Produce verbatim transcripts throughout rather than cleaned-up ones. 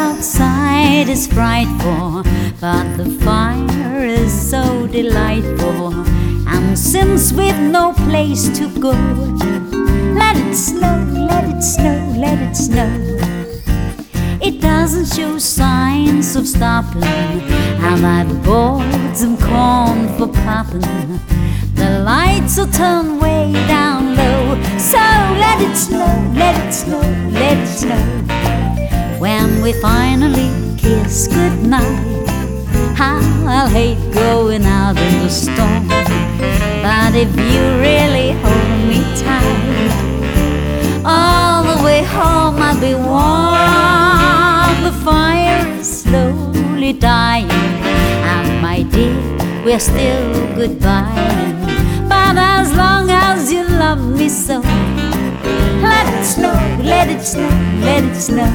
outside is frightful, but the fire is so delightful. And since we've no place to go, let it snow, let it snow, let it snow. It doesn't show signs of stopping, and I've bought some corn for popping. The lights will turn way down low, so let it snow, let it snow, let it snow. When we finally kiss goodnight, I'll hate going out in the storm, but if you really hold me tight, all the way home I'll be warm. The fire is slowly dying, and my dear, we're still goodbye. But as long as you love me so, let it snow, let it snow, let it snow.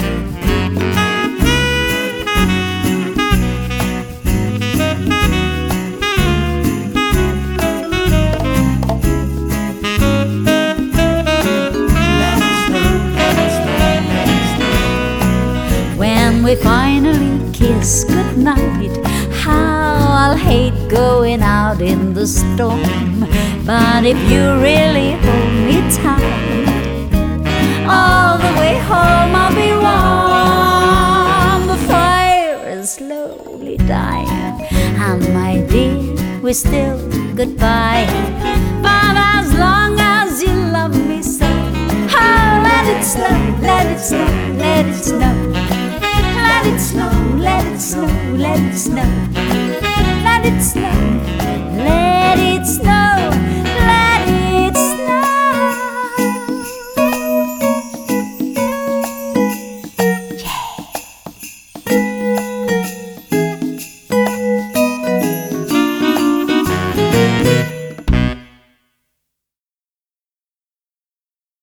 When we finally kiss goodnight, how I'll hate going out in the storm. But if you really hold me tight, all the way home I'll be warm. The fire is slowly dying, and my dear, we're still goodbye. But as long as you love me so, oh, let it snow, let it snow, let it snow. Let it snow, let it snow, let it snow, let it snow.